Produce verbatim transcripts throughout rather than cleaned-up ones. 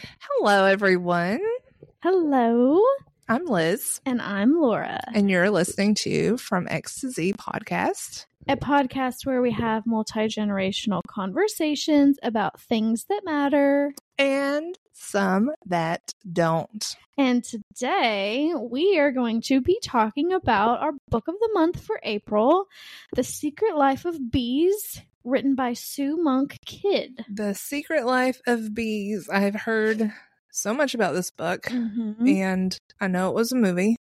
Hello, everyone. Hello. I'm Liz. And I'm Laura. And you're listening to From X to Z podcast, a podcast where we have multi-generational conversations about things that matter and some that don't. And today we are going to be talking about our book of the month for April, The Secret Life of Bees, written by Sue Monk Kidd. The Secret Life of Bees. I've heard so much about this book, mm-hmm. and I know it was a movie.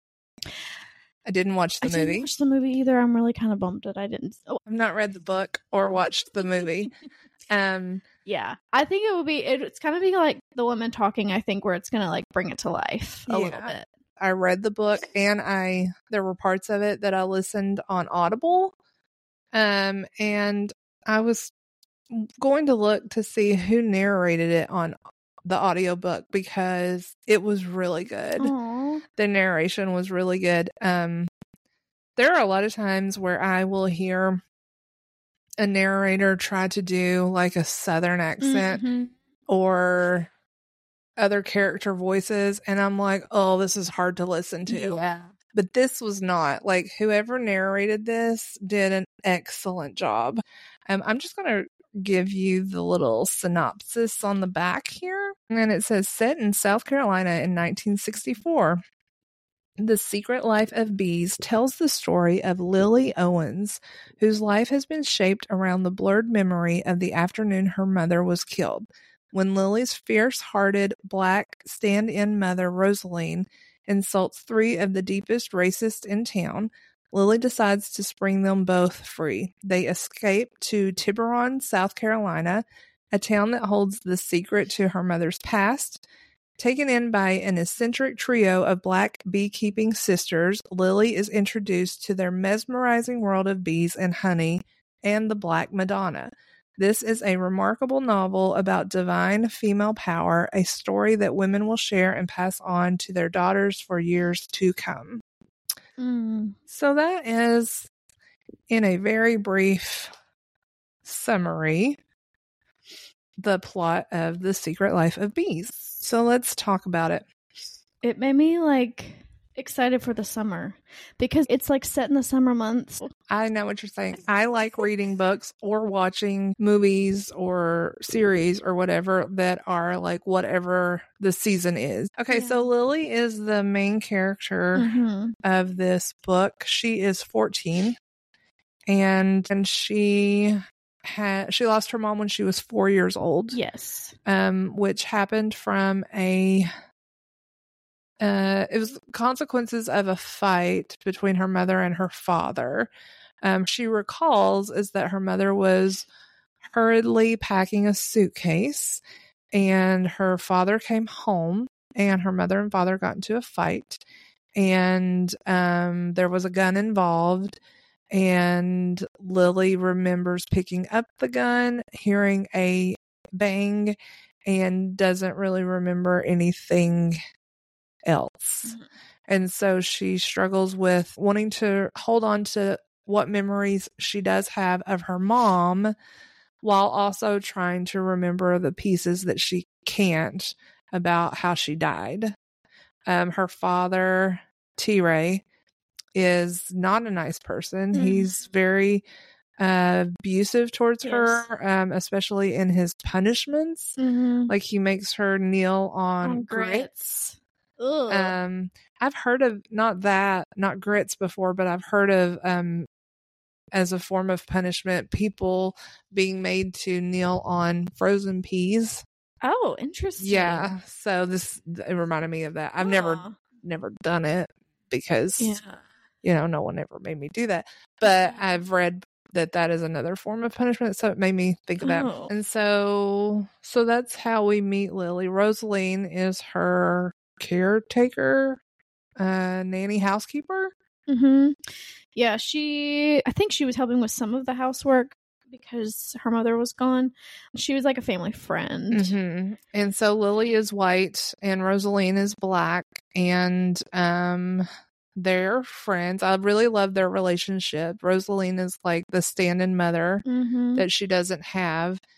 I didn't watch the I movie. I didn't watch the movie either. I'm really kind of bummed that I didn't. Oh. I've not read the book or watched the movie. um, yeah, I think it will be. It, it's kind of be like The Woman Talking. I think where it's gonna like bring it to life a yeah. little bit. I read the book, and I there were parts of it that I listened on Audible, um, and I was going to look to see who narrated it on the audiobook because it was really good. Aww. The narration was really good. Um, there are a lot of times where I will hear a narrator try to do like a Southern accent mm-hmm. or other character voices, and I'm like, oh, this is hard to listen to. Yeah. But this was not. Like, whoever narrated this did an excellent job. Um, I'm just going to give you the little synopsis on the back here. And it says, set in South Carolina in nineteen sixty-four. The Secret Life of Bees tells the story of Lily Owens, whose life has been shaped around the blurred memory of the afternoon her mother was killed. When Lily's fierce-hearted black stand-in mother, Rosaline, insults three of the deepest racists in town, Lily decides to spring them both free. They escape to Tiburon, South Carolina, a town that holds the secret to her mother's past. Taken in by an eccentric trio of black beekeeping sisters, Lily is introduced to their mesmerizing world of bees and honey and the Black Madonna. This is a remarkable novel about divine female power, a story that women will share and pass on to their daughters for years to come. Mm. So that is, in a very brief summary, the plot of The Secret Life of Bees. So let's talk about it. It made me like excited for the summer because it's like set in the summer months. I know what you're saying. I like reading books or watching movies or series or whatever that are like whatever the season is. Okay, yeah. So Lily is the main character mm-hmm. of this book. She is fourteen, and and she had she lost her mom when she was four years old. Yes, um, which happened from a. Uh, it was consequences of a fight between her mother and her father. Um, she recalls is that her mother was hurriedly packing a suitcase, and her father came home, and her mother and father got into a fight, and um, there was a gun involved, and Lily remembers picking up the gun, hearing a bang, and doesn't really remember anything else. Mm-hmm. And so she struggles with wanting to hold on to what memories she does have of her mom while also trying to remember the pieces that she can't about how she died. Um, her father, T-Ray, is not a nice person. Mm-hmm. He's very uh, abusive towards yes. her, um, especially in his punishments. Mm-hmm. Like he makes her kneel on, on grits. grits. Ugh. Um, I've heard of not that, not grits before, but I've heard of um, as a form of punishment, people being made to kneel on frozen peas. Oh, interesting. Yeah, so this it reminded me of that. I've Aww. never, never done it because yeah. you know no one ever made me do that. But I've read that that is another form of punishment, so it made me think of that. Oh. And so, so that's how we meet Lily. Rosaline is her caretaker, uh, nanny housekeeper. Mm-hmm. Yeah, she, I think she was helping with some of the housework because her mother was gone. She was like a family friend. Mm-hmm. And so Lily is white and Rosaline is black, and um, they're friends. I really love their relationship. Rosaline is like the stand-in mother mm-hmm. that she doesn't have.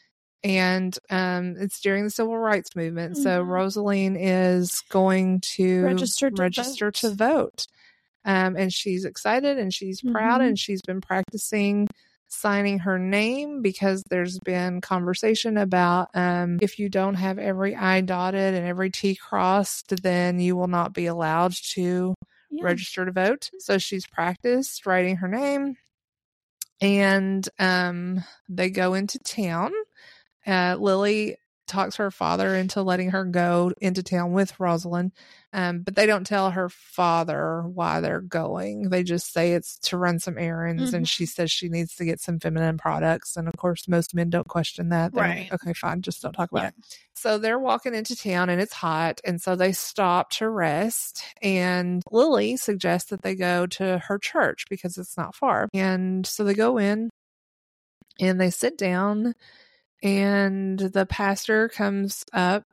And um, it's during the civil rights movement. Mhm. So Rosaline is going to Register to register vote. to vote. Um, and she's excited and she's proud, Mhm. and she's been practicing signing her name because there's been conversation about um, if you don't have every I dotted and every T crossed, then you will not be allowed to Yeah. register to vote. So she's practiced writing her name, and um, they go into town. Uh, Lily talks her father into letting her go into town with Rosalind, um, but they don't tell her father why they're going. They just say it's to run some errands, Mhm. and she says she needs to get some feminine products. And of course, most men don't question that. They're Right. like, okay, fine, just don't talk about Yeah. it. So they're walking into town, and it's hot, and so they stop to rest. And Lily suggests that they go to her church because it's not far. And so they go in, and they sit down. And the pastor comes up,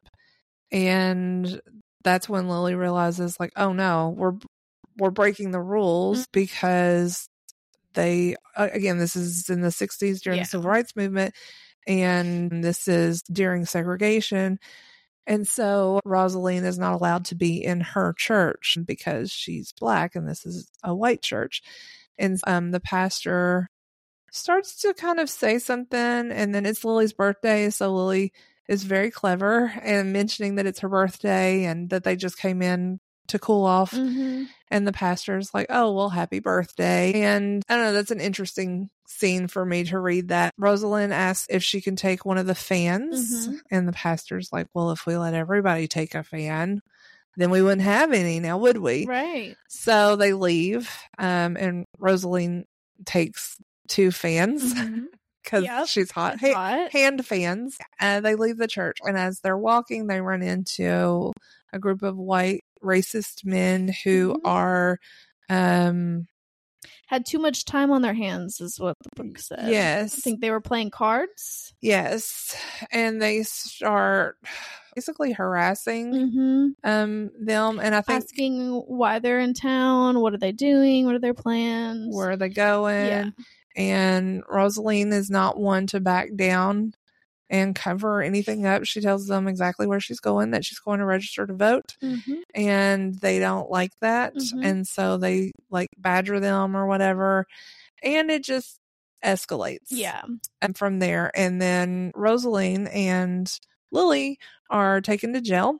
and that's when Lily realizes, like, oh no, we're we're breaking the rules because they again, this is in the sixties during Yeah. the civil rights movement, and this is during segregation. And so Rosaline is not allowed to be in her church because she's black, and this is a white church. And um, the pastor starts to kind of say something, and then it's Lily's birthday, so Lily is very clever and mentioning that it's her birthday and that they just came in to cool off. Mhm. And the pastor's like, oh, well, happy birthday. And I don't know, that's an interesting scene for me to read that. Rosalind asks if she can take one of the fans, Mhm. and the pastor's like, well, if we let everybody take a fan, then we wouldn't have any now, would we? Right. So they leave, um, and Rosaline takes two fans Mhm. because Yep, she's hot. it's Ha- hot. Hand fans. Uh, they leave the church, and as they're walking, they run into a group of white racist men who Mhm. are, um, Had too much time on their hands, is what the book said. I yes, think they were playing cards. yes, and they start basically harassing Mm-hmm. um them, and I think Asking why they're in town, what are they doing, what are their plans. where are they going? Yeah. And Rosaline is not one to back down and cover anything up. She tells them exactly where she's going, that she's going to register to vote. Mm-hmm. And they don't like that. Mhm. And so they like badger them or whatever. And it just escalates. Yeah. And from there. And then Rosaline and Lily are taken to jail.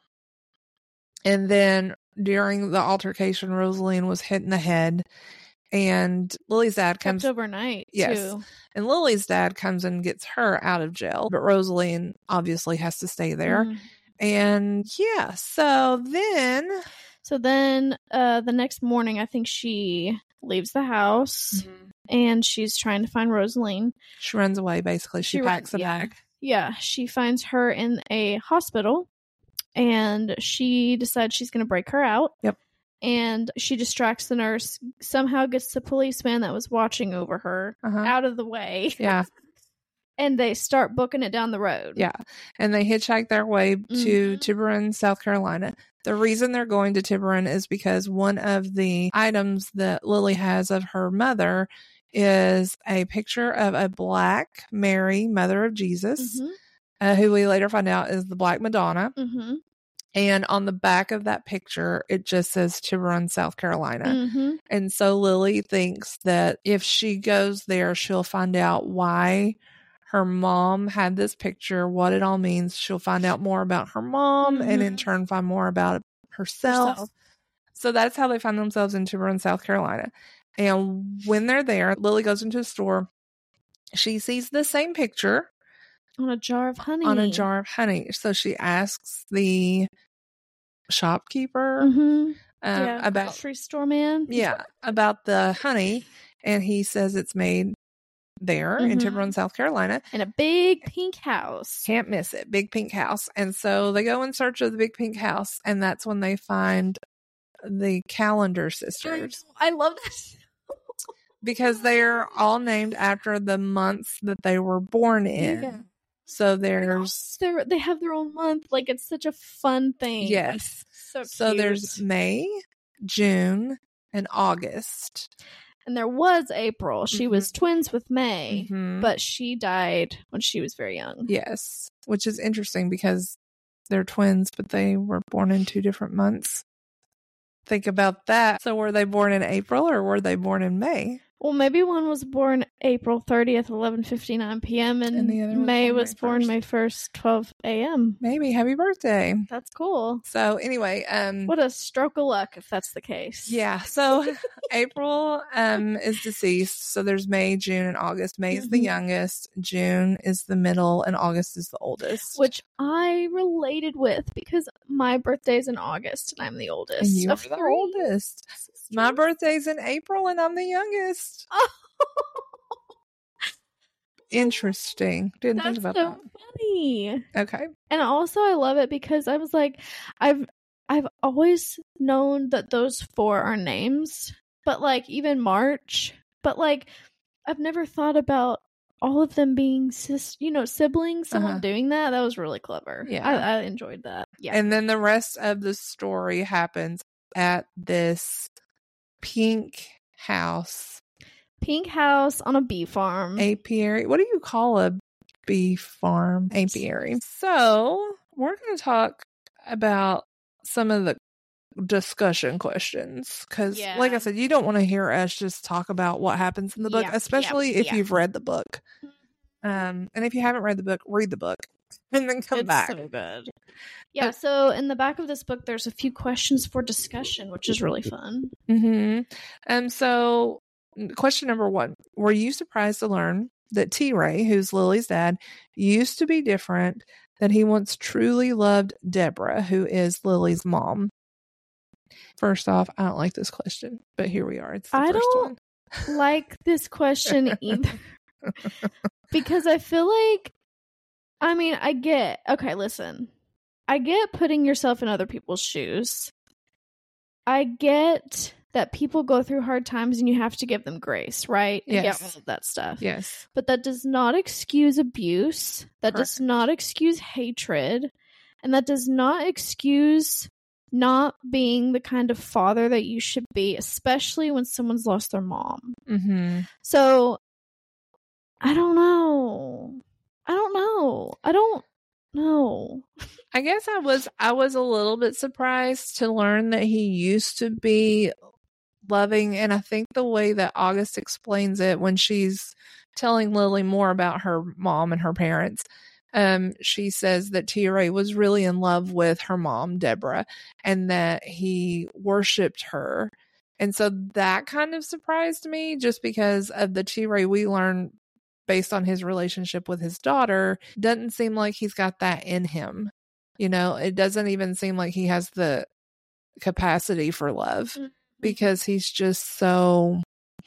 And then during the altercation, Rosaline was hit in the head. And Lily's dad comes Kept overnight, yes. too. And Lily's dad comes and gets her out of jail. But Rosaline obviously has to stay there. Mhm. And yeah, so then So then uh, the next morning, I think she leaves the house and she's trying to find Rosaline. she runs away, basically. She, She packs runs, a yeah. bag. Yeah, she finds her in a hospital and she decides she's going to break her out. Yep. And she distracts the nurse, somehow gets the policeman that was watching over her Uh-huh. out of the way. Yeah, And they start booking it down the road. yeah. And they hitchhike their way to Mhm. Tiburon, South Carolina. The reason they're going to Tiburon is because one of the items that Lily has of her mother is a picture of a Black Mary, Mother of Jesus, Mhm. uh, who we later find out is the Black Madonna. Mm-hmm. And on the back of that picture, it just says Tiburon, South Carolina. Mm-hmm. And so Lily thinks that if she goes there, she'll find out why her mom had this picture, what it all means. She'll find out more about her mom Mhm. and in turn find more about herself. Herself. So that's how they find themselves in Tiburon, South Carolina. And when they're there, Lily goes into a store. She sees the same picture On a jar of honey. on a jar of honey. So she asks the shopkeeper Mm-hmm. um, Yeah, about grocery store man. yeah about the honey, and he says it's made there in Mhm. Tiburon, South Carolina. In a big pink house. Can't miss it. Big pink house. And so they go in search of the big pink house, and that's when they find the Calendar sisters, I love this. because they're all named after the months that they were born in. Yeah. So there's They're, they have their own month. Like, it's such a fun thing. yes. So cute. So there's May, June, and August. And there was April. She Mhm. was twins with May, Mhm. but she died when she was very young. Yes, which is interesting because they're twins, but they were born in two different months. Think about that. So were they born in April or were they born in May? Well, maybe one was born April thirtieth, eleven fifty-nine p.m. and, And the other was May born was May born first. May first, twelve a.m. Maybe. Happy birthday. That's cool. So anyway, um What a stroke of luck if that's the case. yeah, so April um is deceased. So there's May, June, and August. May is the Mhm. youngest, June is the middle, and August is the oldest. Which I related with because my birthday's in August and I'm the oldest. and you are of the three oldest. sisters. My birthday's in April and I'm the youngest. Oh, Interesting. Didn't that's think about so funny. that. Okay. And also I love it because I was like, I've I've always known that those four are names, but like even March, but like I've never thought about all of them being sis, you know, siblings. Someone Uh-huh. doing that, that was really clever. Yeah. I, I enjoyed that. Yeah, And then the rest of the story happens at this pink house, pink house on a bee farm. apiary. What do you call a bee farm? Apiary. So we're going to talk about some of the discussion questions because, Yeah. like I said, you don't want to hear us just talk about what happens in the book, Yeah, especially yeah, if yeah. you've read the book. Um, and if you haven't read the book, read the book and then come It's back. so good. Yeah, so in the back of this book, there's a few questions for discussion, which is really fun. Mm-hmm. Um, so, question number one. Were you surprised to learn that T-Ray, who's Lily's dad, used to be different, that he once truly loved Deborah, who is Lily's mom? First off, I don't like this question, but here we are. It's the I first don't one. like this question either. Because I feel like, I mean, I get, okay, listen. I get putting yourself in other people's shoes. I get that people go through hard times and you have to give them grace, right? I Yes. get all of that stuff. Yes. But that does not excuse abuse. That does Correct. not excuse hatred. And that does not excuse not being the kind of father that you should be, especially when someone's lost their mom. Mm-hmm. So, I don't know. I don't know. I don't know. I guess I was I was a little bit surprised to learn that he used to be loving, and I think the way that August explains it when she's telling Lily more about her mom and her parents, um, she says that T-Ray was really in love with her mom, Deborah, and that he worshipped her. And so that kind of surprised me just because of the T-Ray we learn based on his relationship with his daughter. Doesn't seem like he's got that in him. You know, it doesn't even seem like he has the capacity for love because he's just so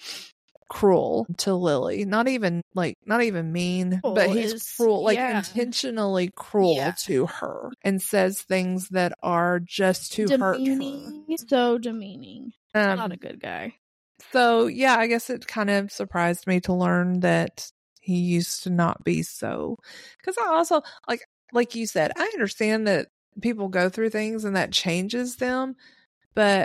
cruel to Lily. Not even like, not even mean, Cruel but he's is- cruel, like yeah. intentionally cruel Yeah. to her and says things that are just to hurt her. Demeaning. So demeaning. Um, Not a good guy. So, yeah, I guess it kind of surprised me to learn that he used to not be so. Because I also, like, like you said, I understand that people go through things and that changes them, but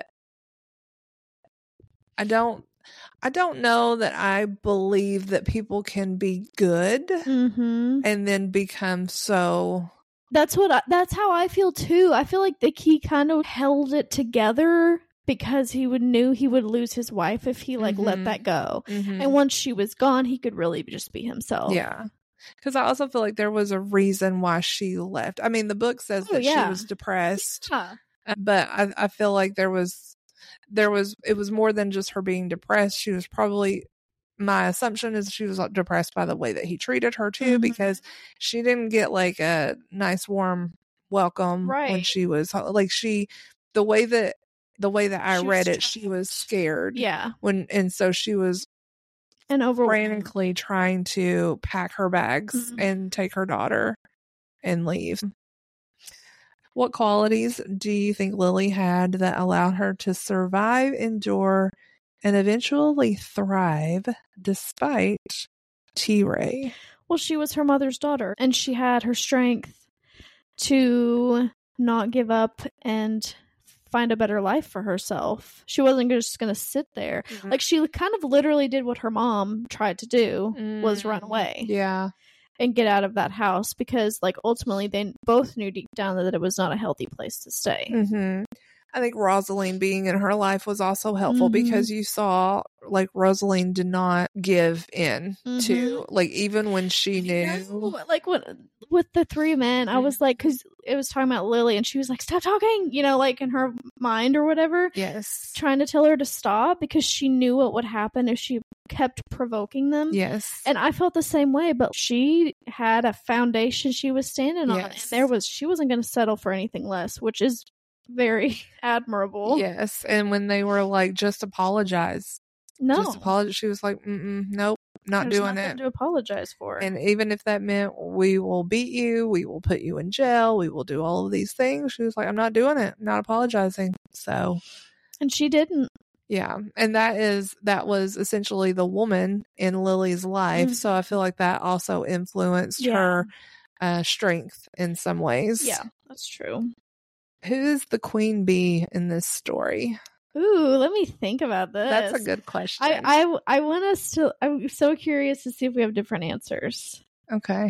I don't, I don't know that I believe that people can be good Mm-hmm. and then become so. That's what. I, that's how I feel too. I feel like the he kind of held it together because he would knew he would lose his wife if he like Mhm. let that go. Mhm. And once she was gone, he could really just be himself. Yeah. Because I also feel like there was a reason why she left. I mean, the book says Oh, that yeah. she was depressed. Yeah. But I, I feel like there was, there was, it was more than just her being depressed. She was probably, my assumption is she was depressed by the way that he treated her too, Mhm. because she didn't get like a nice warm welcome when Right. she was like she, the way that the way that I She was read it, she was scared. Yeah. When and so she was And overwhelmed. frantically trying to pack her bags Mhm. and take her daughter and leave. What qualities do you think Lily had that allowed her to survive, endure, and eventually thrive despite T-Ray? Well, she was her mother's daughter, and she had her strength to not give up and find a better life for herself. She wasn't just going to sit there. Mm-hmm. Like, she kind of literally did what her mom tried to do, mm-hmm. was run away. Yeah. And get out of that house, because, like, ultimately they both knew deep down that it was not a healthy place to stay. Mm-hmm. I think Rosaline being in her life was also helpful, mm-hmm. because you saw, like, Rosaline did not give in mm-hmm. to, like, even when she knew. No, like, what, with the three men, I was like, because it was talking about Lily, and she was like, stop talking, you know, like, in her mind or whatever. Yes. Trying to tell her to stop, because she knew what would happen if she kept provoking them. Yes. And I felt the same way, but she had a foundation she was standing on. Yes. And there was, she wasn't going to settle for anything less, which is very admirable. Yes. And when they were like, just apologize. No. Just apologize. She was like, mm nope, not There's doing nothing it. to apologize for. And even if that meant we will beat you, we will put you in jail, we will do all of these things. She was like, I'm not doing it. I'm not apologizing. So. And she didn't. Yeah. And that is, that was essentially the woman in Lily's life. Mm-hmm. So I feel like that also influenced yeah. her uh, strength in some ways. Yeah, that's true. Who is the queen bee in this story? Ooh, let me think about this. That's a good question. I, I, I want us to, I'm so curious to see if we have different answers. Okay.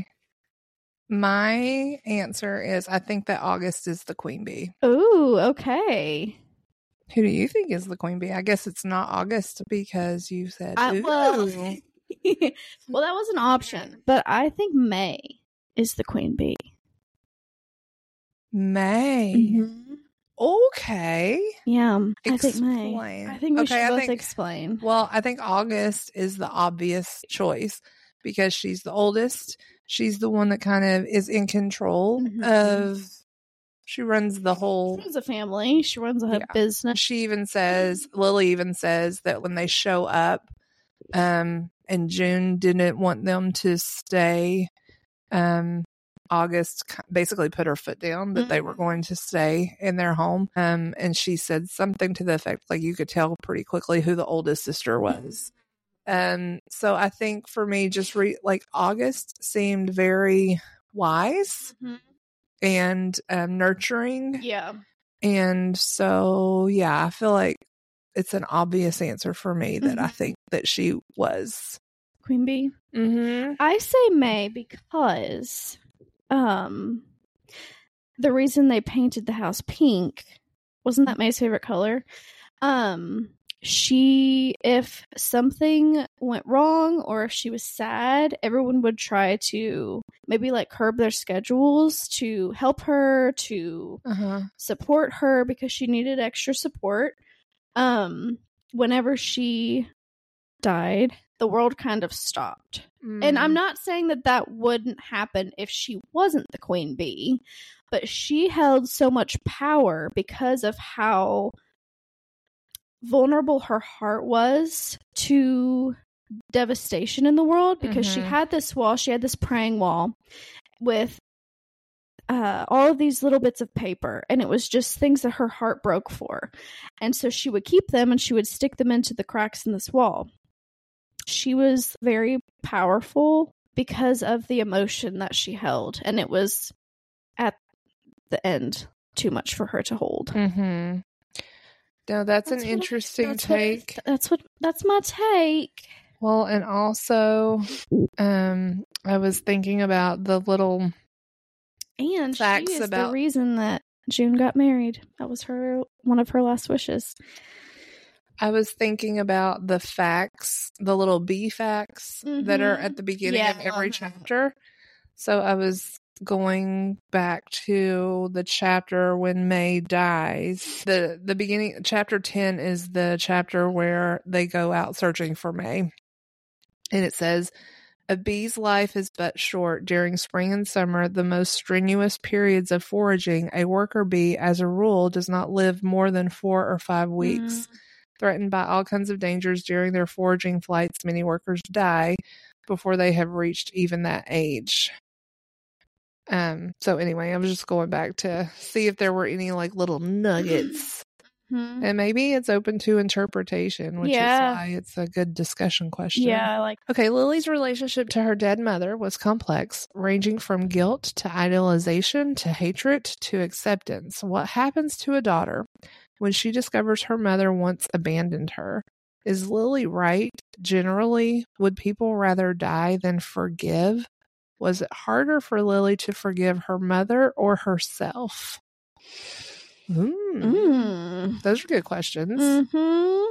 My answer is, I think that August is the queen bee. Ooh, okay. Who do you think is the queen bee? I guess it's not August because you said, I, well, well, that was an option, but I think May is the queen bee. May. Mm-hmm. Okay. Yeah, explain. I think May. I think we okay, should I both think, explain. Well, I think August is the obvious choice because she's the oldest. She's the one that kind of is in control mm-hmm. of, she runs the whole. She runs a family. She runs a yeah. business. She even says, Lily even says that when they show up, um, and June didn't want them to stay, um, August basically put her foot down that mm-hmm. they were going to stay in their home. Um, and she said something to the effect, like you could tell pretty quickly who the oldest sister was. Um, so I think for me, just re- like August seemed very wise mm-hmm. and um, nurturing. Yeah. And so, yeah, I feel like it's an obvious answer for me that mm-hmm. I think that she was. Queen bee? Mm-hmm. I say May because um, the reason they painted the house pink, wasn't that May's favorite color? Um, she, if something went wrong or if she was sad, everyone would try to maybe like curb their schedules to help her, to uh-huh. support her because she needed extra support. Um, whenever she died, the world kind of stopped. Mm. And I'm not saying that that wouldn't happen if she wasn't the queen bee, but she held so much power because of how vulnerable her heart was to devastation in the world, because mm-hmm. she had this wall, she had this praying wall with uh, all of these little bits of paper, and it was just things that her heart broke for. And so she would keep them and she would stick them into the cracks in this wall. She was very powerful because of the emotion that she held, and it was at the end too much for her to hold. Mm-hmm. No, that's, that's an interesting I, that's take. What, that's what that's my take. Well, and also, um, I was thinking about the little and facts she is about the reason that June got married. That was her one of her last wishes. I was thinking about the facts, the little bee facts mm-hmm. that are at the beginning yeah, of every chapter. So I was going back to the chapter when May dies. The the beginning, chapter ten is the chapter where they go out searching for May. And it says, a bee's life is but short. During spring and summer, the most strenuous periods of foraging, a worker bee, as a rule, does not live more than four or five weeks. Mm. Threatened by all kinds of dangers during their foraging flights, many workers die before they have reached even that age. Um. So anyway, I was just going back to see if there were any like little nuggets. Mm-hmm. And maybe it's open to interpretation, which yeah. is why it's a good discussion question. Yeah, I like. Okay, Lily's relationship to her dead mother was complex, ranging from guilt to idealization to hatred to acceptance. What happens to a daughter when she discovers her mother once abandoned her. Is Lily right? Generally, would people rather die than forgive? Was it harder for Lily to forgive her mother or herself? Mm. Mm. Those are good questions. Mm-hmm.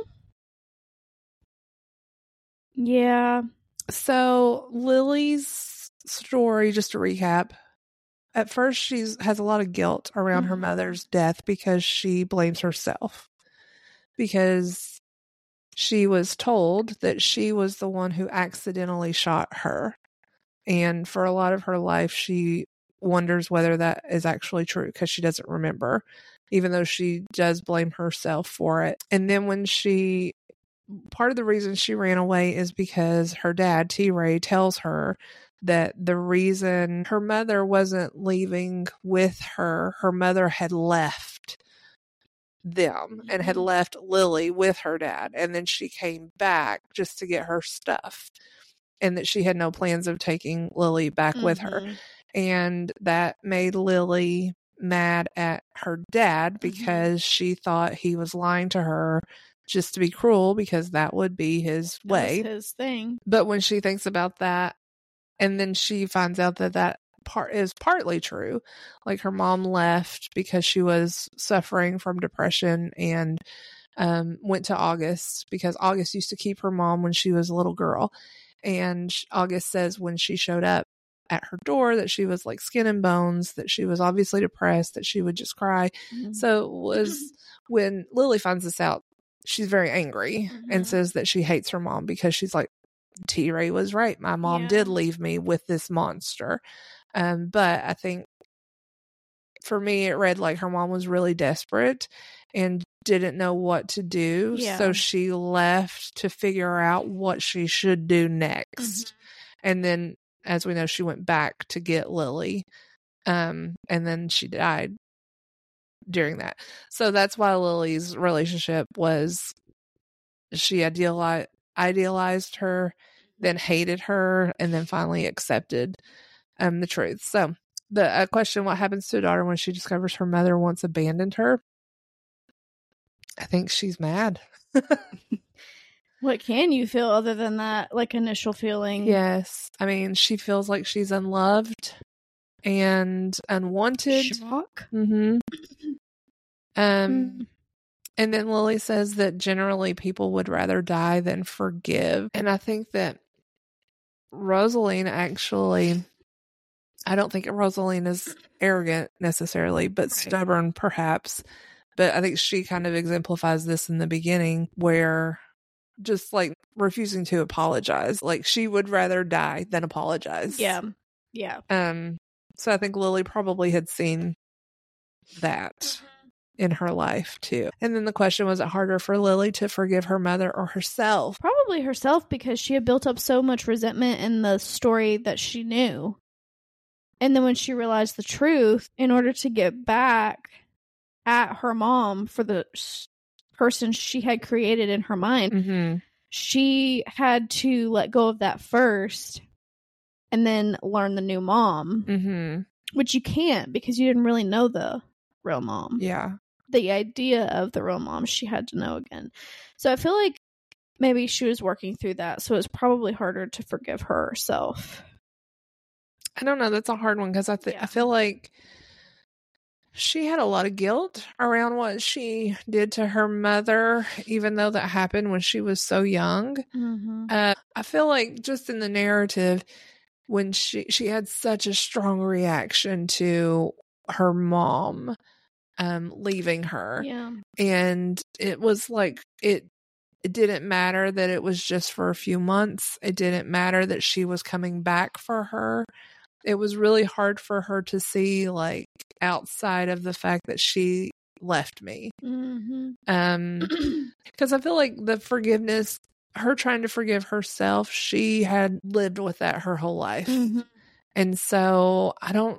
Yeah. So Lily's story, just to recap, at first she has a lot of guilt around her mother's death because she blames herself. Because she was told that she was the one who accidentally shot her. And for a lot of her life, she wonders whether that is actually true because she doesn't remember, even though she does blame herself for it. And then when she, part of the reason she ran away is because her dad, T. Ray, tells her that the reason her mother wasn't leaving with her, her mother had left them and had left Lily with her dad. And then she came back just to get her stuff. And that she had no plans of taking Lily back mm-hmm. with her. And that made Lily mad at her dad because mm-hmm. she thought he was lying to her just to be cruel because that would be his way. That was his thing. But when she thinks about that, and then she finds out that that part is partly true. Like her mom left because she was suffering from depression and um, went to August because August used to keep her mom when she was a little girl. And August says when she showed up at her door that she was like skin and bones, that she was obviously depressed, that she would just cry. Mm-hmm. So it was when Lily finds this out, she's very angry mm-hmm. and says that she hates her mom because she's like, T. Ray was right. My mom yeah. did leave me with this monster. Um, but I think for me, it read like her mom was really desperate and didn't know what to do. Yeah. So she left to figure out what she should do next. Mm-hmm. And then, as we know, she went back to get Lily. Um, and then she died during that. So that's why Lily's relationship was, she idealized, idealized her, then hated her, and then finally accepted um, the truth. So the uh, question, what happens to a daughter when she discovers her mother once abandoned her? I think she's mad. What can you feel other than that, like, initial feeling? Yes. I mean, she feels like she's unloved and unwanted. Shock. Mm-hmm. Um, mm. And then Lily says that generally people would rather die than forgive. And I think that Rosaline actually, I don't think Rosaline is arrogant necessarily, but right. stubborn perhaps. But I think she kind of exemplifies this in the beginning where just like refusing to apologize. Like she would rather die than apologize. Yeah. Yeah. Um. So I think Lily probably had seen that in her life too. And then the question, was it harder for Lily to forgive her mother or herself? Probably herself, because she had built up so much resentment in the story that she knew. And then when she realized the truth, in order to get back at her mom for the person she had created in her mind, mm-hmm. she had to let go of that first and then learn the new mom, mm-hmm. which you can't because you didn't really know the real mom. Yeah. The idea of the real mom, she had to know again. So I feel like maybe she was working through that, so it's probably harder to forgive herself. I don't know. That's a hard one because I, th- yeah. I feel like she had a lot of guilt around what she did to her mother, even though that happened when she was so young. Mm-hmm. Uh, I feel like just in the narrative, when she, she had such a strong reaction to her mom um, leaving her. Yeah. And it was like, it, it didn't matter that it was just for a few months. It didn't matter that she was coming back for her. It was really hard for her to see, like, outside of the fact that she left me. Mm-hmm. Um, because I feel like the forgiveness, her trying to forgive herself, she had lived with that her whole life. Mm-hmm. And so I don't,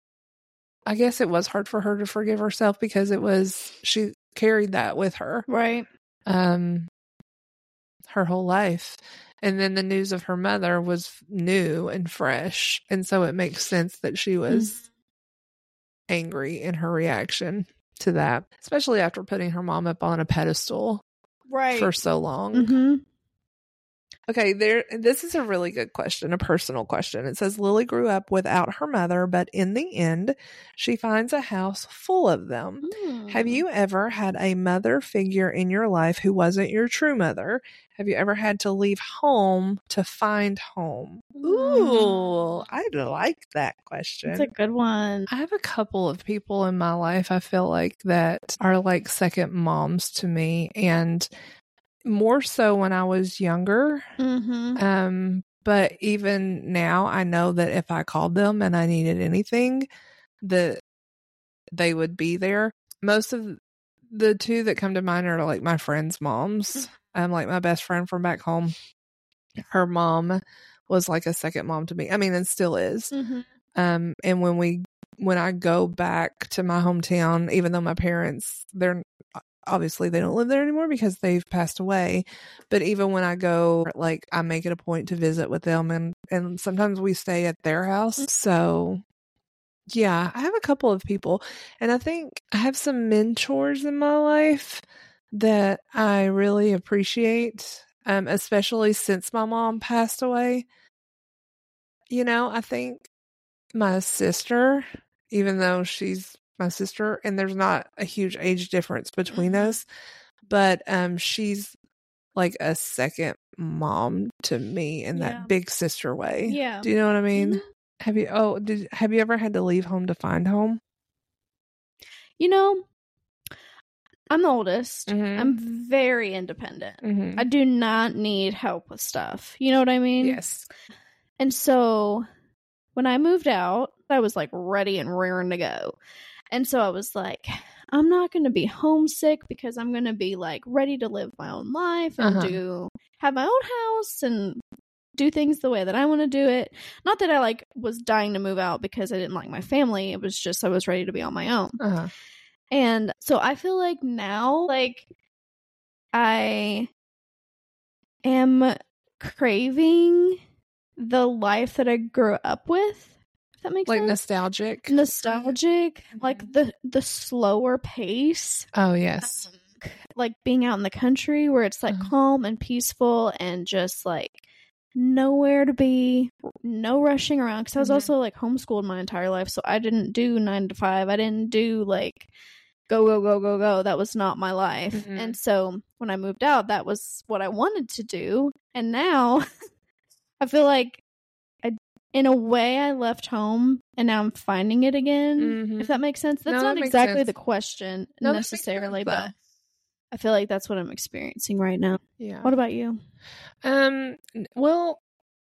I guess it was hard for her to forgive herself because it was, she carried that with her. Right. Um, her whole life. And then the news of her mother was new and fresh. And so it makes sense that she was mm-hmm. angry in her reaction. to that, especially after putting her mom up on a pedestal right for so long. Mm-hmm. Okay, there. This is a really good question, a personal question. It says, Lily grew up without her mother, but in the end, she finds a house full of them. Mm. Have you ever had a mother figure in your life who wasn't your true mother? Have you ever had to leave home to find home? Ooh, I like that question. That's a good one. I have a couple of people in my life I feel like that are like second moms to me, and more so when I was younger. Mm-hmm. Um, but even now, I know that if I called them and I needed anything, that they would be there. Most of the two that come to mind are like my friends' moms. Um, like my best friend from back home, her mom was like a second mom to me. I mean, and still is. Mm-hmm. Um, and when we, when I go back to my hometown, even though my parents, they're obviously they don't live there anymore because they've passed away. But even when I go, like, I make it a point to visit with them, and, and sometimes we stay at their house. So yeah, I have a couple of people, and I think I have some mentors in my life that I really appreciate, um, especially since my mom passed away. You know, I think my sister, even though she's my sister and there's not a huge age difference between Mm-hmm. us, but um, she's like a second mom to me in Yeah. that big sister way. Yeah. Do you know what I mean? Mm-hmm. Have you, oh, did, have you ever had to leave home to find home? You know, I'm the oldest. Mhm. I'm very independent. Mm-hmm. I do not need help with stuff. You know what I mean? Yes. And so when I moved out, I was like ready and raring to go. And so I was like, I'm not going to be homesick because I'm going to be like ready to live my own life and Uh-huh. do have my own house and do things the way that I want to do it. Not that I like was dying to move out because I didn't like my family. It was just I was ready to be on my own. Uh-huh. And so I feel like now, like, I am craving the life that I grew up with. If that makes Like sense. nostalgic. Nostalgic, like the the slower pace, Oh, yes. um, like being out in the country where it's like Uh-huh. calm and peaceful and just like nowhere to be, no rushing around. Because I was Mhm. also like homeschooled my entire life, so I didn't do nine to five. I didn't do like go go go go go. That was not my life. Mhm. And so when I moved out, that was what I wanted to do. And now I feel like I, in a way, I left home and now I'm finding it again. Mhm. If that makes sense. That's No, not that makes exactly sense. the question No, that makes necessarily, sense, but though. I feel like that's what I'm experiencing right now. Yeah. What about you? Um, n- well,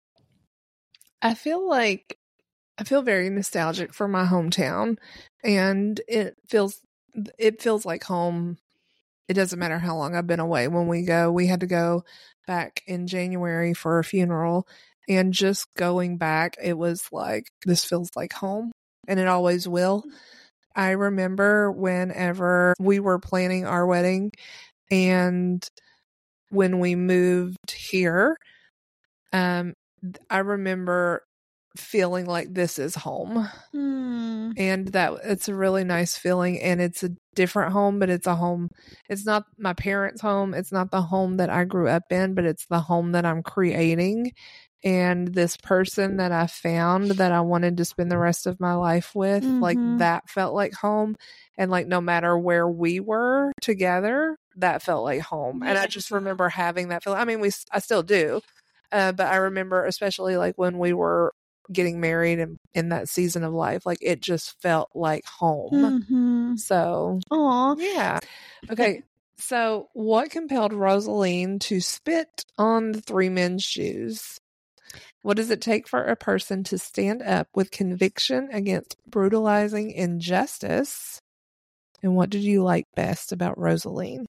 I feel like I feel very nostalgic for my hometown, and it feels it feels like home. It doesn't matter how long I've been away. When we go, we had to go back in January for a funeral, and just going back, it was like, this feels like home, and it always will. I remember whenever we were planning our wedding, and when we moved here, um, I remember feeling like this is home. Hmm. And that it's a really nice feeling, and it's a different home, but it's a home. It's not my parents' home. It's not the home that I grew up in, but it's the home that I'm creating. And this person that I found that I wanted to spend the rest of my life with, Mhm. like that felt like home. And like no matter where we were together, that felt like home. And I just remember having that feeling. I mean, we I still do. Uh, but I remember especially like when we were getting married and in that season of life, like it just felt like home. Mm-hmm. So Aw. yeah. Okay. So what compelled Rosaline to spit on the three men's shoes? What does it take for a person to stand up with conviction against brutalizing injustice? And what did you like best about Rosaline?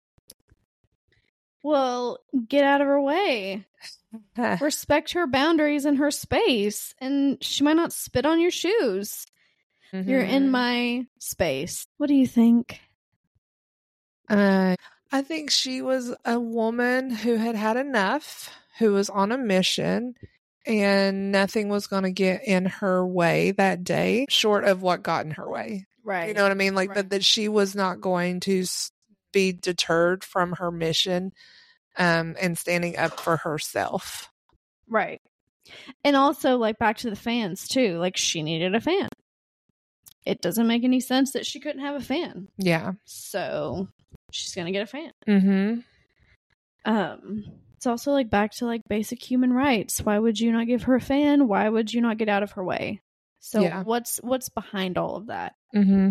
Well, get out of her way. Respect her boundaries and her space. And she might not spit on your shoes. Mm-hmm. You're in my space. What do you think? Uh, I think she was a woman who had had enough, who was on a mission, and nothing was going to get in her way that day, short of what got in her way. Right. You know what I mean? Like right. that, that she was not going to be deterred from her mission um, and standing up for herself. Right. And also, like, back to the fans, too. Like, she needed a fan. It doesn't make any sense that she couldn't have a fan. Yeah. So, she's going to get a fan. Mm-hmm. Um, it's also, like, back to, like, basic human rights. Why would you not give her a fan? Why would you not get out of her way? So, yeah. what's what's behind all of that? Mm-hmm.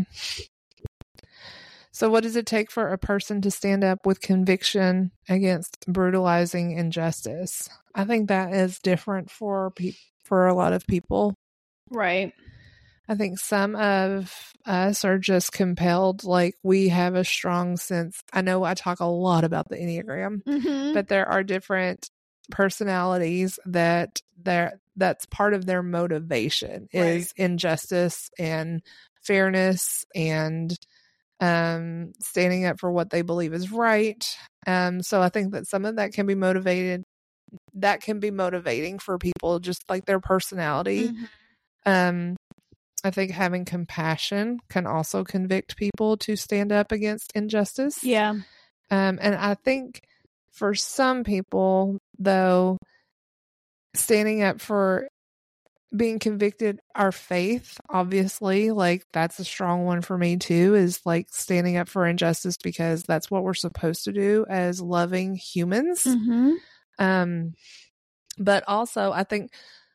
So what does it take for a person to stand up with conviction against brutalizing injustice? I think that is different for pe- for a lot of people. Right. I think some of us are just compelled, like we have a strong sense. I know I talk a lot about the Enneagram, mm-hmm. but there are different personalities that they're, that's part of their motivation is right. injustice and fairness and um, standing up for what they believe is right. Um, so I think that some of that can be motivated. That can be motivating for people, just like their personality. Mm-hmm. Um, I think having compassion can also convict people to stand up against injustice. Yeah. Um, and I think for some people, though, standing up for being convicted, our faith, obviously, like that's a strong one for me too, is like standing up for injustice because that's what we're supposed to do as loving humans. Mm-hmm. Um, but also I think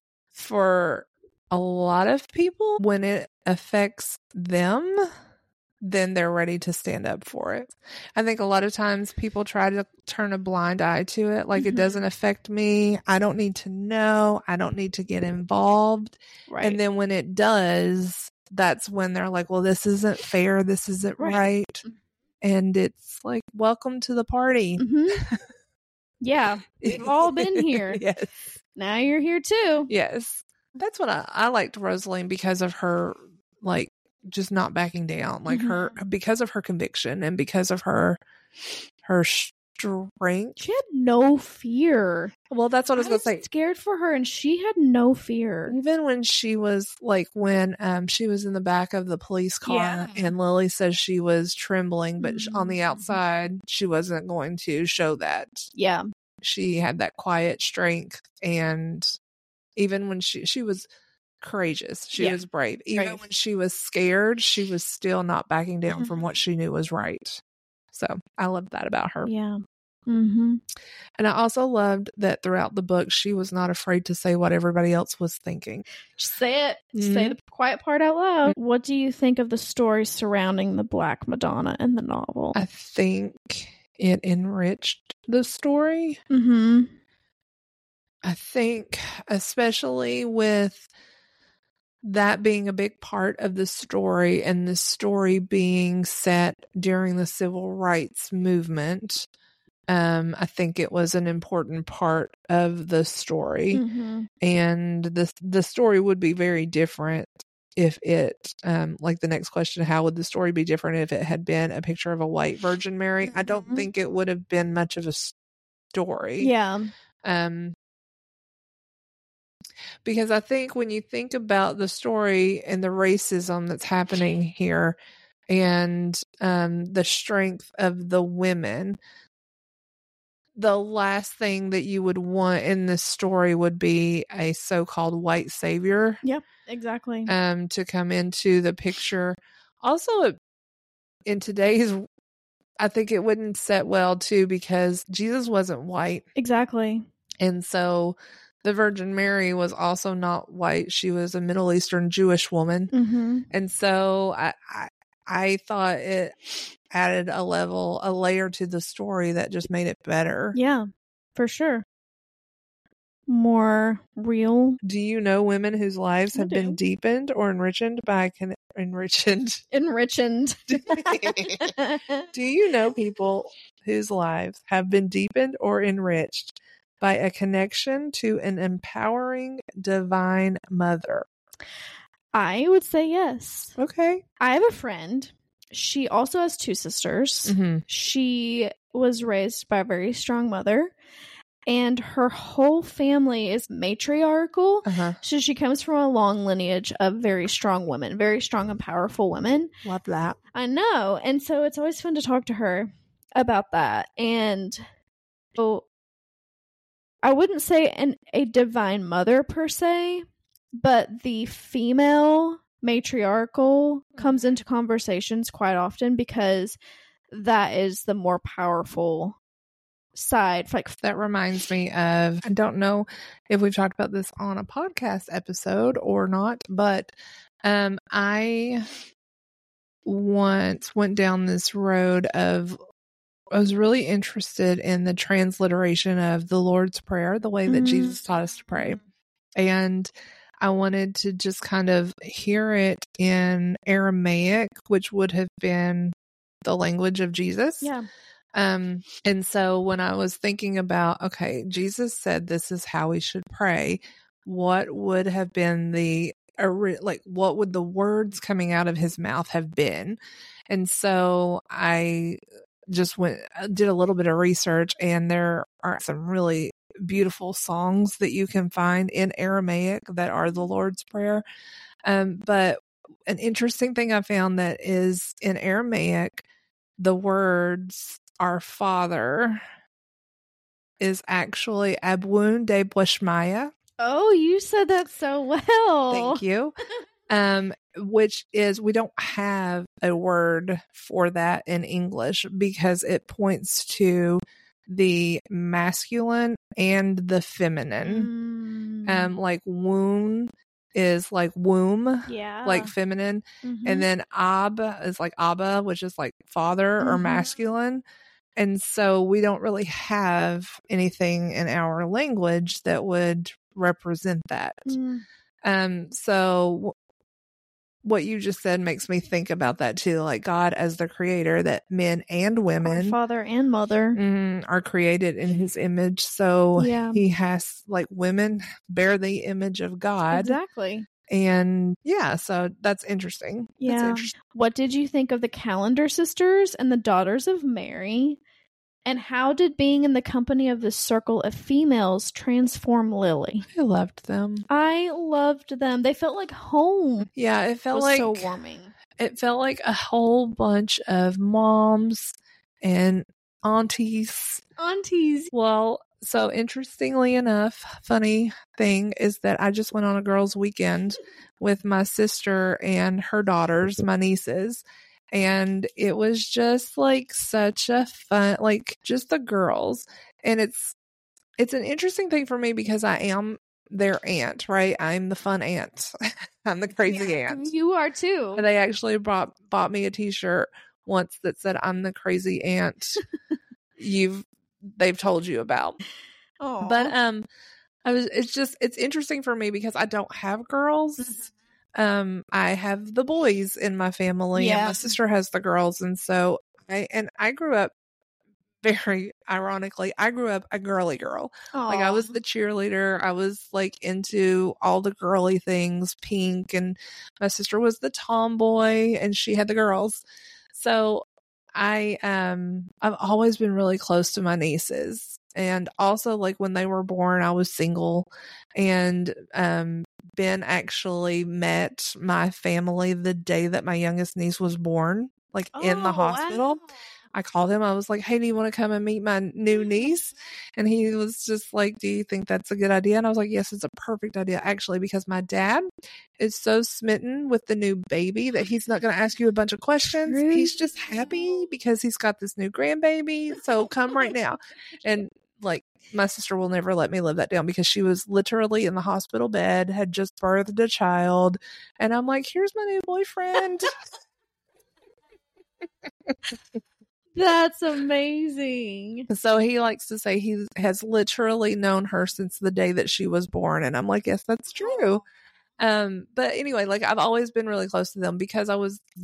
for a lot of people, when it affects them, then they're ready to stand up for it. I think a lot of times people try to turn a blind eye to it. Like, mm-hmm. It doesn't affect me. I don't need to know. I don't need to get involved. Right. And then when it does, that's when they're like, well, this isn't fair. This isn't right. right. And it's like, welcome to the party. Mm-hmm. Yeah. We've all been here. Yes. Now you're here too. Yes. That's what I, I liked Rosaline because of her, like, just not backing down, like mm-hmm. her, because of her conviction and because of her, her strength. She had no fear. Well, that's what I was, I was going to say. Scared for her, and she had no fear. Even when she was like, when um she was in the back of the police car, yeah. and Lily says she was trembling, but mm-hmm. on the outside, she wasn't going to show that. Yeah, she had that quiet strength, and even when she she was. courageous. She yeah. was brave. Even right. when she was scared, she was still not backing down mm-hmm. from what she knew was right. So I loved that about her. Yeah. Mm-hmm. And I also loved that throughout the book, she was not afraid to say what everybody else was thinking. Just say it. Mm-hmm. Say the quiet part out loud. Mm-hmm. What do you think of the story surrounding the Black Madonna in the novel? I think it enriched the story. Mm-hmm. I think especially with that being a big part of the story and the story being set during the civil rights movement, um, I think it was an important part of the story. Mm-hmm. And the, the story would be very different if it, um, like the next question, how would the story be different if it had been a picture of a white Virgin Mary? Mm-hmm. I don't think it would have been much of a story. Yeah. Um, Because I think when you think about the story and the racism that's happening here and um, the strength of the women, the last thing that you would want in this story would be a so-called white savior. Yep, exactly. Um, to come into the picture. Also, in today's, I think it wouldn't set well too because Jesus wasn't white. Exactly. And so the Virgin Mary was also not white. She was a Middle Eastern Jewish woman. Mm-hmm. And so I, I I thought it added a level, a layer to the story that just made it better. Yeah, for sure. More real. Do you know women whose lives have been deepened or enriched by con- enriched? Enriched. Do you know people whose lives have been deepened or enriched by a connection to an empowering divine mother? I would say yes. Okay. I have a friend. She also has two sisters. Mm-hmm. She was raised by a very strong mother. and her whole family is matriarchal. Uh-huh. So she comes from a long lineage of very strong women, very strong and powerful women. Love that. I know. And so it's always fun to talk to her about that. And so I wouldn't say an, a divine mother per se, but the female matriarchal comes into conversations quite often because that is the more powerful side. Like, that reminds me of, I don't know if we've talked about this on a podcast episode or not, but um, I once went down this road of, I was really interested in the transliteration of the Lord's Prayer, the way that Mhm. Jesus taught us to pray. And I wanted to just kind of hear it in Aramaic, which would have been the language of Jesus. yeah. Um, and so when I was thinking about, okay, Jesus said this is how we should pray, what would have been the, like, what would the words coming out of his mouth have been? And so I just went, did a little bit of research, and there are some really beautiful songs that you can find in Aramaic that are the Lord's Prayer. Um, but an interesting thing I found that is in Aramaic, the words "Our Father" is actually Abun de Bweshmaya. Oh, you said that so well. Thank you. Um, which is, we don't have a word for that in English because it points to the masculine and the feminine. Mm. Um, like womb is like womb, Yeah. like feminine. Mhm. And then Ab is like Abba, which is like father or Mhm. masculine. And so we don't really have anything in our language that would represent that. Mm. Um, so what you just said makes me think about that too, like God as the creator, that men and Our women father and mother. mm, are created in his image. So Yeah. he has, like, women bear the image of God. Exactly. And yeah, so that's interesting. Yeah. That's interesting. What did you think of the Calendar sisters and the daughters of Mary? And how did being in the company of this circle of females transform Lily? I loved them. I loved them. They felt like home. Yeah, it It felt was like so warming. it felt like a whole bunch of moms and aunties. Aunties. Well, so interestingly enough, funny thing is that I just went on a girls' weekend with my sister and her daughters, my nieces. And it was just like such a fun, like just the girls. And it's, it's an interesting thing for me because I am their aunt, right? I'm the fun aunt. I'm the crazy Yeah, aunt. you are too. And they actually bought, bought me a t-shirt once that said, "I'm the crazy aunt you've, they've told you about." Aww. But, um, I was, it's just, it's interesting for me because I don't have girls. Mhm. Um, I have the boys in my family, and Yeah. my sister has the girls. And so I, and I grew up very ironically, I grew up a girly girl. Like, I was Aw. the cheerleader. I was like into all the girly things, pink, and my sister was the tomboy and she had the girls. So I, um, I've always been really close to my nieces. And also, like, when they were born, I was single, and, um, Ben actually met my family the day that my youngest niece was born, like in the Oh, hospital. wow. I called him. I was like, "Hey, do you want to come and meet my new niece?" And he was just like, "Do you think that's a good idea?" And I was like, "Yes, it's a perfect idea, actually, because my dad is so smitten with the new baby that he's not going to ask you a bunch of questions. True. He's just happy because he's got this new grandbaby. So come right now." And like, my sister will never let me live that down because she was literally in the hospital bed, had just birthed a child. And I'm like, "Here's my new boyfriend." That's amazing. So he likes to say he has literally known her since the day that she was born. And I'm like, yes, that's true. Um, but anyway, like, I've always been really close to them because I was the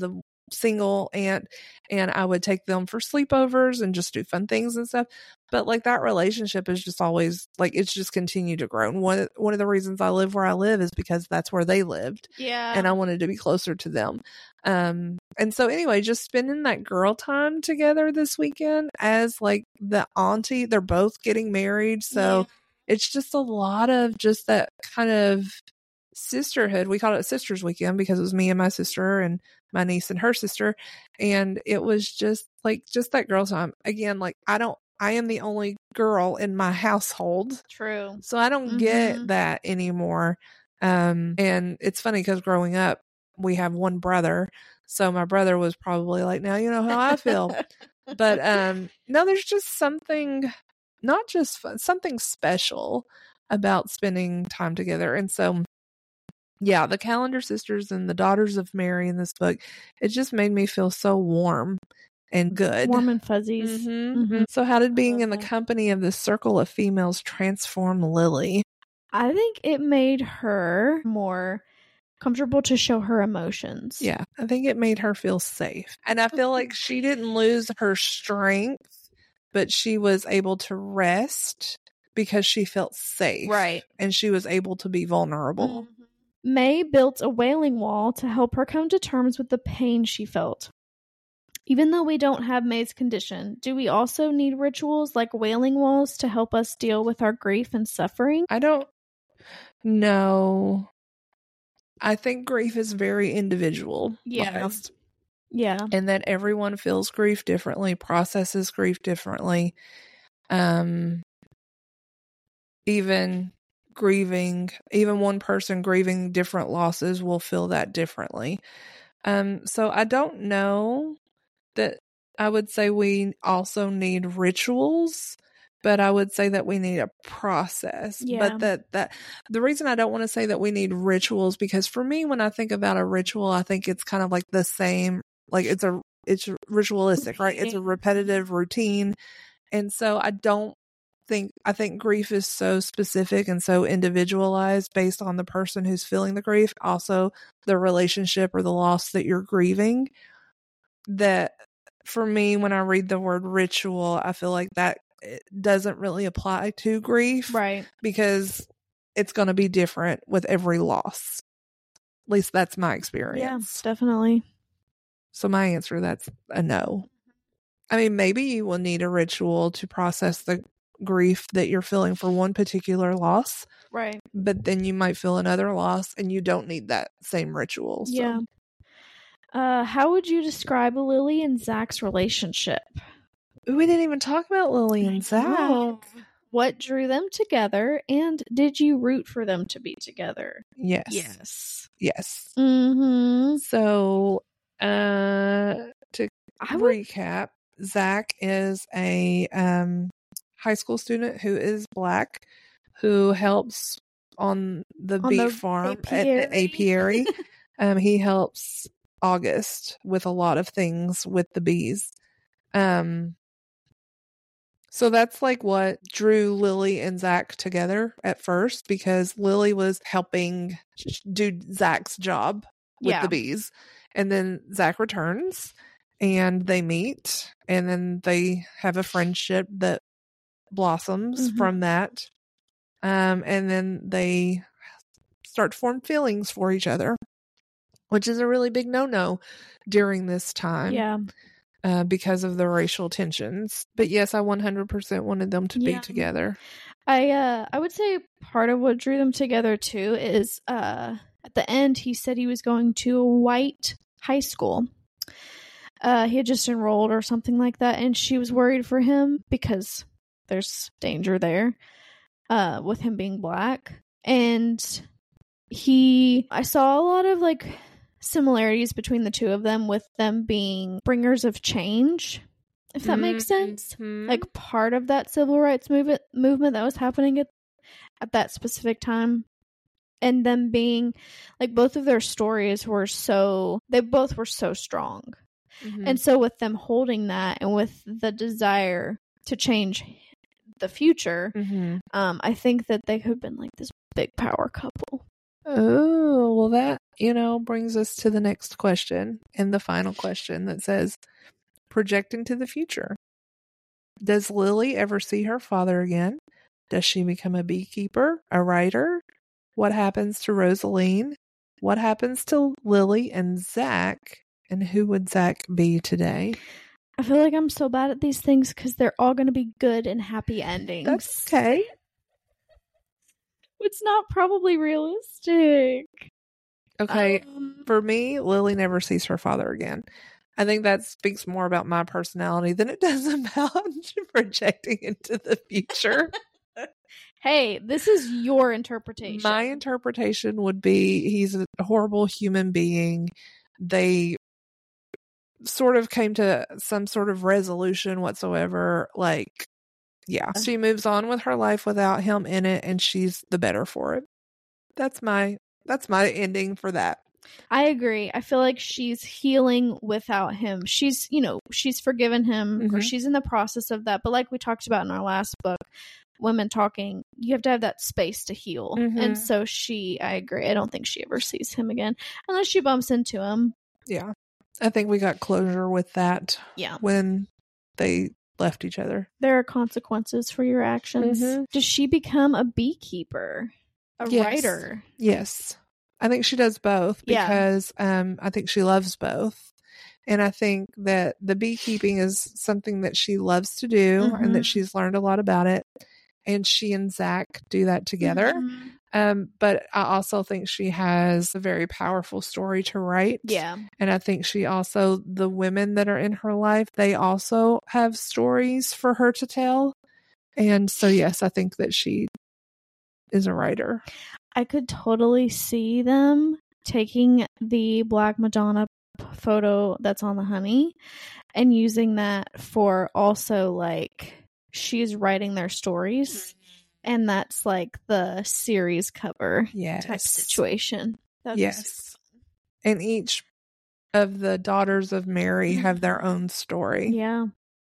single aunt, and I would take them for sleepovers and just do fun things and stuff. But like that relationship is just always like, it's just continued to grow. And one, one of the reasons I live where I live is because that's where they lived. Yeah. And I wanted to be closer to them. Um, and so anyway, just spending that girl time together this weekend as like the auntie, they're both getting married. So Yeah. it's just a lot of just that kind of sisterhood. We called it Sisters Weekend because it was me and my sister and my niece and her sister. And it was just like, just that girl time. Again, like I don't, I am the only girl in my household. True. So I don't Mm-hmm. get that anymore. Um, and it's funny because growing up, we have one brother. So my brother was probably like, now you know how I feel. But um, no, there's just something, not just fun, something special about spending time together. And so, yeah, the Calendar Sisters and the Daughters of Mary in this book, it just made me feel so warm and good. Warm and fuzzies. Mm-hmm. Mm-hmm. So how did being in the that. company of this circle of females transform Lily? I think it made her more comfortable to show her emotions. Yeah, I think it made her feel safe. And I feel like she didn't lose her strength, but she was able to rest because she felt safe. Right. And she was able to be vulnerable. Mm-hmm. May built a wailing wall to help her come to terms with the pain she felt. Even though we don't have May's condition, do we also need rituals like wailing walls to help us deal with our grief and suffering? I don't know. I think grief is very individual. Yeah. Yeah. And that everyone feels grief differently, processes grief differently. Um, even grieving, even one person grieving different losses will feel that differently. Um, so I don't know that I would say we also need rituals, but I would say that we need a process. Yeah. But that, that the reason I don't want to say that we need rituals, because for me, when I think about a ritual, I think it's kind of like the same, like it's a, it's ritualistic, right? It's a repetitive routine. And so I don't think, I think grief is so specific and so individualized based on the person who's feeling the grief, also the relationship or the loss that you're grieving, that for me, when I read the word ritual, I feel like that it doesn't really apply to grief. Right. Because it's going to be different with every loss. At least that's my experience. Yeah, definitely. So my answer, that's a no. I mean, maybe you will need a ritual to process the grief that you're feeling for one particular loss. Right. But then you might feel another loss and you don't need that same ritual. So. Yeah. Uh, how would you describe Lily and Zach's relationship? We didn't even talk about Lily and Zach. What drew them together, and did you root for them to be together? Yes. Yes. Yes. Mm-hmm. So, uh, to I would... recap, Zach is a um, high school student who is Black, who helps on the on beef the farm apiary. at the apiary. um, he helps August with a lot of things with the bees. Um, so that's like what drew Lily and Zach together at first, because Lily was helping do Zach's job with Yeah. the bees. And then Zach returns and they meet, and then they have a friendship that blossoms Mhm. from that. Um, and then they start to form feelings for each other, which is a really big no-no during this time. Yeah. Uh, because of the racial tensions. But yes, I one hundred percent wanted them to Yeah. be together. I uh I would say part of what drew them together too is uh at the end he said he was going to a white high school. Uh he had just enrolled or something like that, and she was worried for him because there's danger there uh with him being Black. And he I saw a lot of like similarities between the two of them, with them being bringers of change, if that makes sense. Mm-hmm. Like part of that civil rights movement movement that was happening at, at that specific time, and them being like, both of their stories were so they both were so strong. Mm-hmm. And so with them holding that and with the desire to change the future, Mm-hmm. um I think that they could have been like this big power couple. Oh, well, that you know, brings us to the next question and the final question that says, projecting to the future. Does Lily ever see her father again? Does she become a beekeeper, a writer? What happens to Rosaline? What happens to Lily and Zach? And who would Zach be today? I feel like I'm so bad at these things because they're all going to be good and happy endings. That's okay. It's not probably realistic. Okay, Um, for me, Lily never sees her father again. I think that speaks more about my personality than it does about projecting into the future. Hey, this is your interpretation. My interpretation would be he's a horrible human being. They sort of came to some sort of resolution whatsoever. Like, yeah, she moves on with her life without him in it, and she's the better for it. That's my that's my ending for that. I agree. I feel like she's healing without him. She's, you know, she's forgiven him, Mhm. or she's in the process of that. But like we talked about in our last book, Women Talking, you have to have that space to heal. Mhm. And so she, I agree. I don't think she ever sees him again unless she bumps into him. Yeah. I think we got closure with that Yeah. when they left each other. There are consequences for your actions. Mhm. Does she become a beekeeper? A Yes. writer? Yes. I think she does both Yeah. because um, I think she loves both. And I think that the beekeeping is something that she loves to do Mhm. and that she's learned a lot about it. And she and Zach do that together. Mhm. Um, but I also think she has a very powerful story to write. Yeah. And I think she also, the women that are in her life, they also have stories for her to tell. And so, yes, I think that she is a writer. I could totally see them taking the Black Madonna p- photo that's on the honey and using that for also like she's writing their stories, and that's like the series cover Yes. type situation. That'd be Yes. super And each of the daughters of Mary have their own story. fun. Yeah.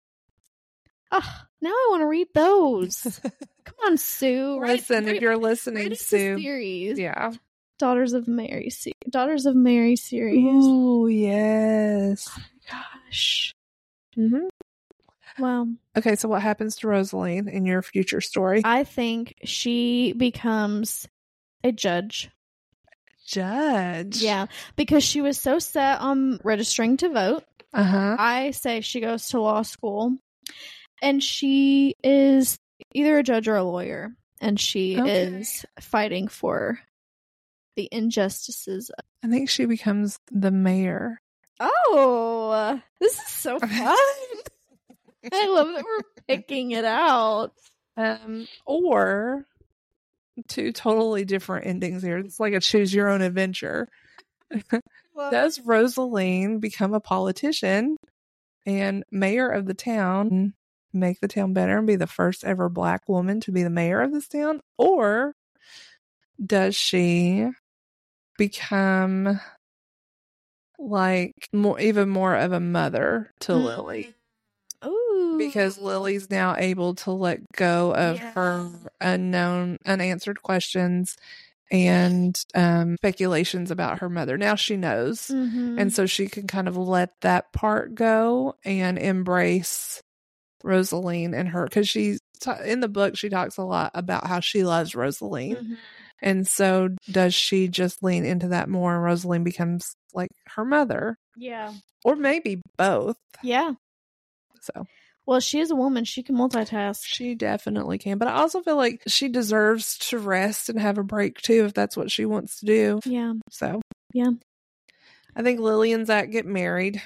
Oh, now I want to read those. Come on, Sue. Write- Listen, write- if you're write listening, us a Sue. series. Yeah. Daughters of Mary. Se- Daughters of Mary series. Ooh, yes. Gosh. Mm-hmm. Wow. Okay, so what happens to Rosaline in your future story? I think she becomes a judge. Judge. Yeah, because she was so set on registering to vote. Uh-huh. I say she goes to law school, and she is either a judge or a lawyer, and she Okay. is fighting for the injustices. I think she becomes the mayor. Oh, this is so fun. I love that we're picking it out. Um, or two totally different endings here. It's like a choose your own adventure. Does Rosaline become a politician and mayor of the town, make the town better and be the first ever black woman to be the mayor of this town? Or does she become like more, even more of a mother to Mm. Lily? Ooh. Because Lily's now able to let go of Yeah. her unknown, unanswered questions and um, speculations about her mother. Now she knows. Mhm. And so she can kind of let that part go and embrace Rosaline and her. Because she's ta- in the book, she talks a lot about how she loves Rosaline. Mhm. And so does she just lean into that more and Rosaline becomes like her mother? Yeah. Or maybe both. Yeah. So Well, she is a woman. She can multitask. she definitely can. But I also feel like she deserves to rest and have a break too if that's what she wants to do. Yeah. So Yeah. I think Lily and Zach get married.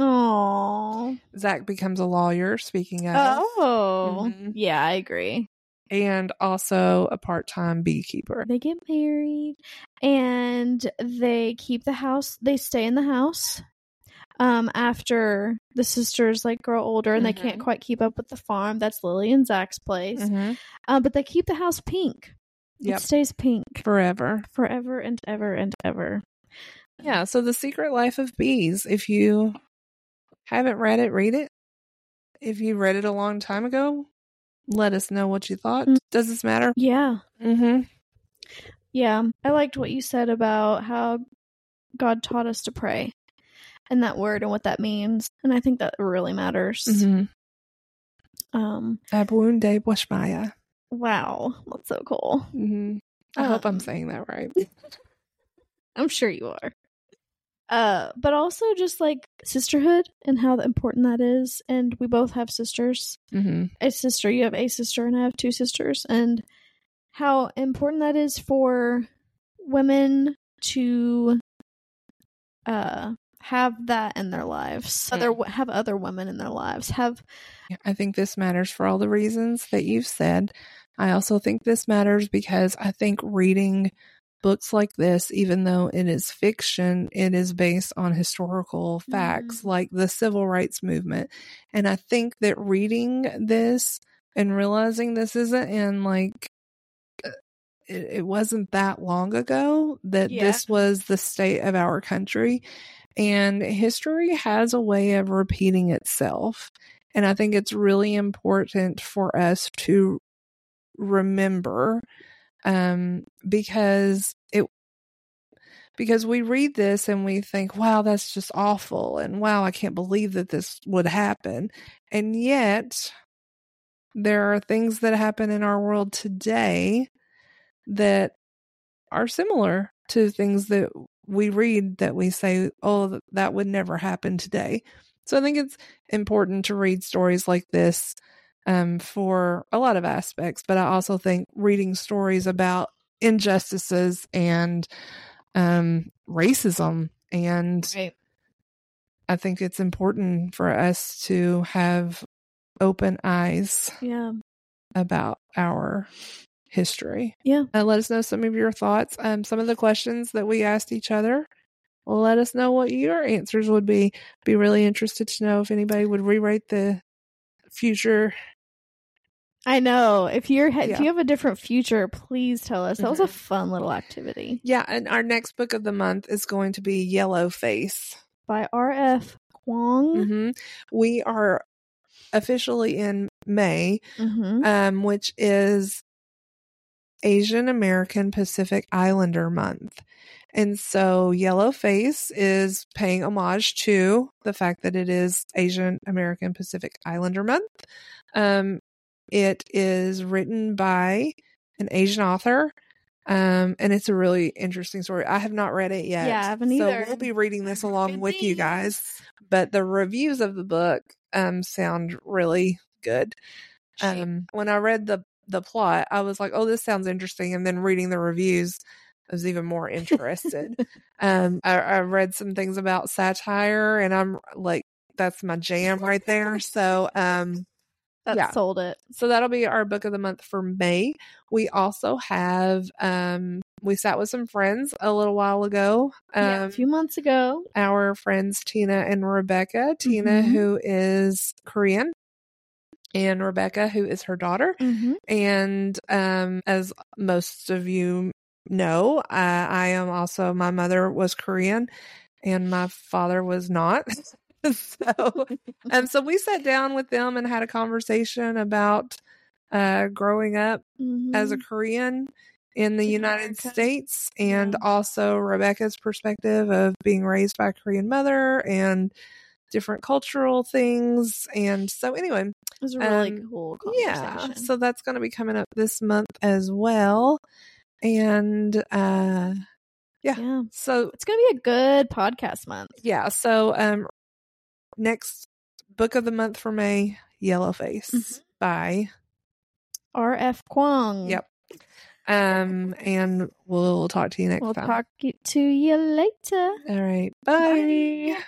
Oh. Zach becomes a lawyer, speaking of. Oh. Mhm. Yeah, I agree. And also a part-time beekeeper. They get married and they keep the house. They stay in the house. Um, after the sisters like grow older and they can't Mhm. quite keep up with the farm. That's Lily and Zach's place. Mm-hmm. Um, but they keep the house pink. Yep. It stays pink Forever. forever and ever and ever. Yeah, so The Secret Life of Bees. If you haven't read it, read it. If you read it a long time ago, let us know what you thought. Mm. Does this matter? Yeah. Mm-hmm. Yeah. I liked what you said about how God taught us to pray and that word and what that means. And I think that really matters. Mm-hmm. Um, Abun de Washmaya. wow. That's so cool. Mm-hmm. I Um, hope I'm saying that right. I'm sure you are. Uh, but also just like sisterhood and how important that is. And we both have sisters. Mm-hmm. A sister, you have a sister, and I have two sisters. And how important that is for women to uh have that in their lives. Mm. Other have other women in their lives. Have I think this matters for all the reasons that you've said. I also think this matters because I think reading books like this, even though it is fiction, it is based on historical facts, mm-hmm. like the civil rights movement. And I think that reading this and realizing this isn't in like, it, it wasn't that long ago that Yeah. this was the state of our country. And history has a way of repeating itself. And I think it's really important for us to remember um, because it because we read this and we think, wow, that's just awful. And wow, I can't believe that this would happen. And yet there are things that happen in our world today that are similar to things that we read that we say, oh, that would never happen today. So I think it's important to read stories like this um, for a lot of aspects, but I also think reading stories about injustices and um, racism, and right. I think it's important for us to have open eyes Yeah. about our history. Yeah. Uh, let us know some of your thoughts. Um, some of the questions that we asked each other. Let us know what your answers would be. Be really interested to know if anybody would rewrite the future. I know. If you're Yeah. if you have a different future, please tell us. That was a Mhm. fun little activity. Yeah, and our next book of the month is going to be Yellow Face by R F Kuang. Mm-hmm. We are officially in May, Mm-hmm. um, which is Asian American Pacific Islander Month. And so Yellow Face is paying homage to the fact that it is Asian American Pacific Islander Month. Um, it is written by an Asian author. Um, and it's a really interesting story. I have not read it yet. Yeah, I haven't either. So we'll be reading this along Good with you things. guys. But the reviews of the book um sound really good. Um, when I read the the plot, I was like, "Oh, this sounds interesting," and then reading the reviews, I was even more interested. um, I, I read some things about satire, and I'm like, "That's my jam right there." So, um, that yeah. sold it. So that'll be our book of the month for May. We also have um, we sat with some friends a little while ago. Um, yeah, a few months ago. Our friends Tina and Rebecca. Tina, Mhm. who is Korean, and Rebecca, who is her daughter. Mm-hmm. And um, as most of you know, I, I am also, my mother was Korean and my father was not. so, um, so we sat down with them and had a conversation about uh, growing up Mm-hmm. as a Korean in the In United America. States, and Yeah. also Rebecca's perspective of being raised by a Korean mother and different cultural things. And so anyway, It was a really um, cool yeah, conversation. so that's going to be coming up this month as well. And uh yeah. yeah. So It's going to be a good podcast month. yeah, so um next book of the month for May, Yellow Face Mhm. by R F Kuang. Yep. Um and we'll talk to you next We'll time. talk to you later. All right. Bye. Bye.